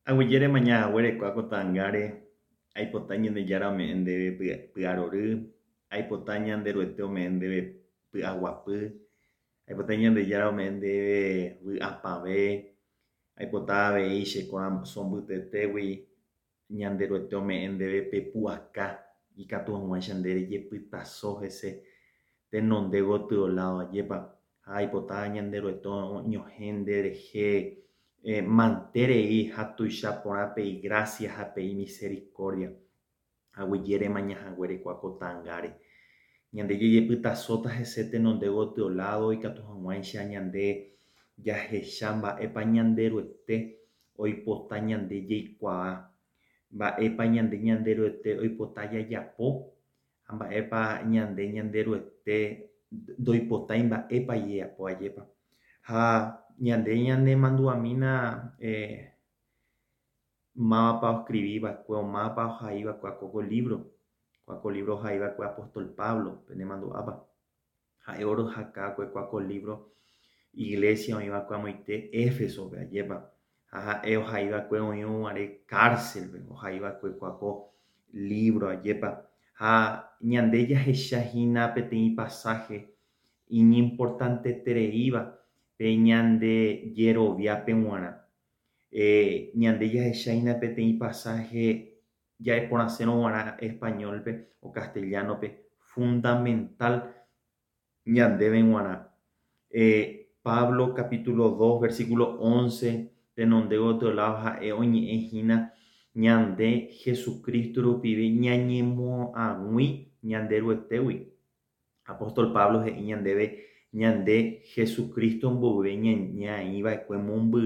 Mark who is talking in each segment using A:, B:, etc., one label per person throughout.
A: Aguilere mañana huere cuaco tangare, hay potaña de yara me endebe piaroru, hay potaña de rueteo me endebe piaguapu, hay potaña de yara me endebe apavé, hay potave ishe coram son butetewi, ñande rueteo me endebe pepuaca, y catu huachandere yepitazo ese, te nondego lado yepa, hay potaña de rueteo ñojende reje. Manterei hatuicha porãpei gracia hapei misericordia aguiere mañahaguére kuakotãngáre ñande jejepytasóta hese tenonde gotyo lado ikatu hag̃uáicha ñande jahecha mba'épa ñande roete oipota ñande jeikuaa mba'épa ñande roete oipota jajapo ha mba'épa ñande roete ndoipotái mba'épa jejapo ajépa ha ñande manduamína mávapa oscribívakue o mávapa ohaívakue kuako libro ohaívakue apóstol Pablo penemandu'ápa ha'e orohakákue kuako libro iglesia oĩvakue amoite Éfesope ajépa ha ha'e ohaívakue oĩvare cárcelpe ohaívakue kuako libro ajépa ha ñande jahechahína peteĩ pasaje iñimportantetereíva pe ñande jeroviápe g̃uarã ñande jahecháina peteĩ pasaje jaeporãsérõ g̃uarã españolpe o castellanope fundamental ñandéve g̃uarã Pablo capítulo 2 versículo 11 tenonde gotyo-lado ha'e oñe'ẽhína ñande Jesucristo rupive ñañemo'ag̃ui ñande roetégui apóstol Pablo he'i ñandéve ñande Jesucristo mboyve ñaĩva'ekue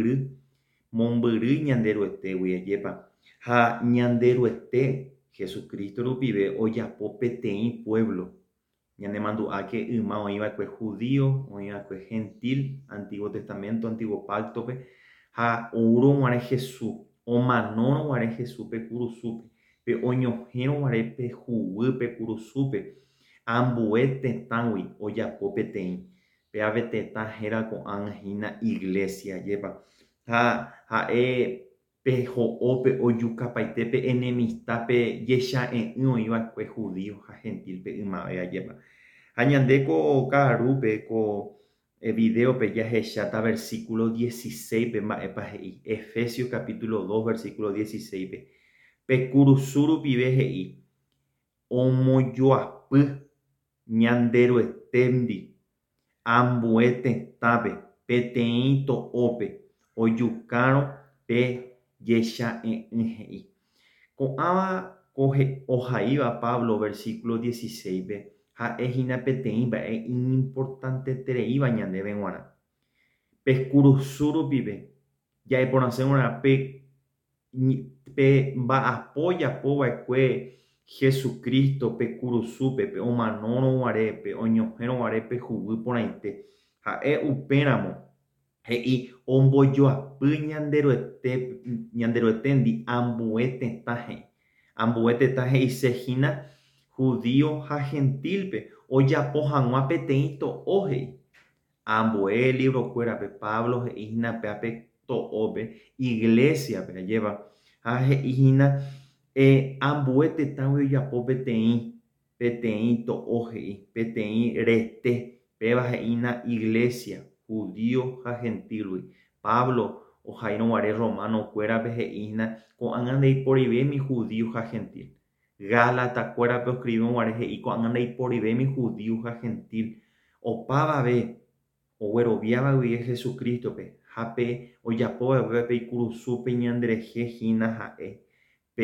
A: mombyry ñande roetégui ajépa ha ñande roete Jesucristo rupive ojapo peteĩ pueblo ñanemandu'áke yma oĩva'ekue judío oĩva'ekue gentil antiguo testamento antiguo pactope ha ourõguare Jesús omanórõguare Jesús pe kurusúpe pe oñohẽrõguare pehuvy pe kurusúpe ambue tetãgui ojapo peteĩ pe ave tetã héra ko'ãngahína iglesia ajépa ha ha'e peho'ópe ojukapaite pe enemista pe jecha'e'ỹ oĩva'ekue judío ha gentil pe ymave ajépa ha ñande ko ka'arúpe ko videope jahecháta versículo 16 pe mba'épa he'i Efesios capítulo 2 versículo 16 pe kurusú rupive he'i omojoapy ñande roeténdi ambue tetãpe peteĩ to'ópe ojukárõ pe jecha'e'ỹ he'i ko'ãva ohaíva Pablo versículo 16 ha'ehína peteĩ mba'e iñimportantetereíva ñandéve g̃uarã pe kurusú rupive jaeporãse g̃uarã pe mba'apo japova'ekue Jesucristo pe kurusúpe pe omanórõguare pe oñohẽrõguare pehuvy porãite ha'e upéramo he'i ombojoapy ñande roeténdi ambue tetã he'isehína judío ha gentilpe ojapo hag̃ua peteĩ to'o he'i ambue librokuérape Pablo he'íhina peape to'ópe iglesiape ajépa ha he'íhina ambue tetãgui ojapo peteĩ to'o he'i peteĩ rete péva he'ína iglesia judío ha gentilgui Pablo ohaírõguare romanokuérape he'íhina ko'ág̃a ndaiporivemi judío ha gentil Gálatakuérape oscribĩguare he'i ko'ág̃a ndaiporivemi judío ha gentil opávave ogueroviávagui Jesucristope ha pe ojapova'ekue pe ikurusúpe ñanderehehína ha'e pe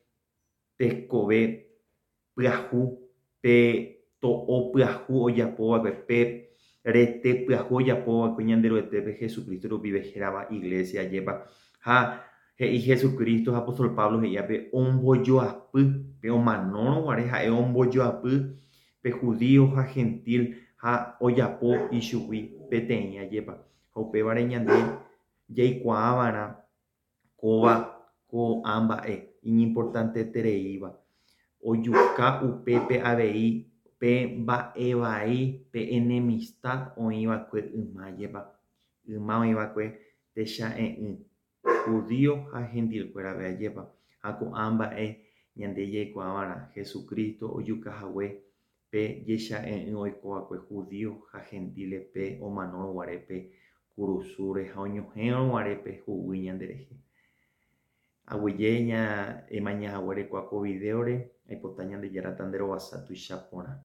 A: tekove pyahu pe to'o pyahu ojapova'ekue pe rete pyahu ojapova'ekue ñande roetépe Jesucristo rupive hérava iglesia ajépa ha he'i Jesucristo ha apóstol Pablo he'íape ombojoapy pe omanórõguare ha'e ombojoapy pe judío ha gentil ha ojapo ichugui peteĩ ajépa ha upévare ñande jaikuaava'erã kóva ko'ã mba'e iñimportantetereíva ojuka upépe avei pe mba'e vai pe enemistad oĩva'ekue yma ajépa yma oĩva'ekue techa'e'ỹ judío ha gentilkuéra ajépa ha ko'ã mba'e ñande jaikuaávárõ Jesucristo ojukahague pe jecha'e'ỹ oikova'ekue judío ha gentile pe omanórõguare kurusúre ha oñohẽrõguare huvýi ñande rehe. Aguyje emañahague rekuako videore aipota ñandejárata nde rovasa tuicha porã.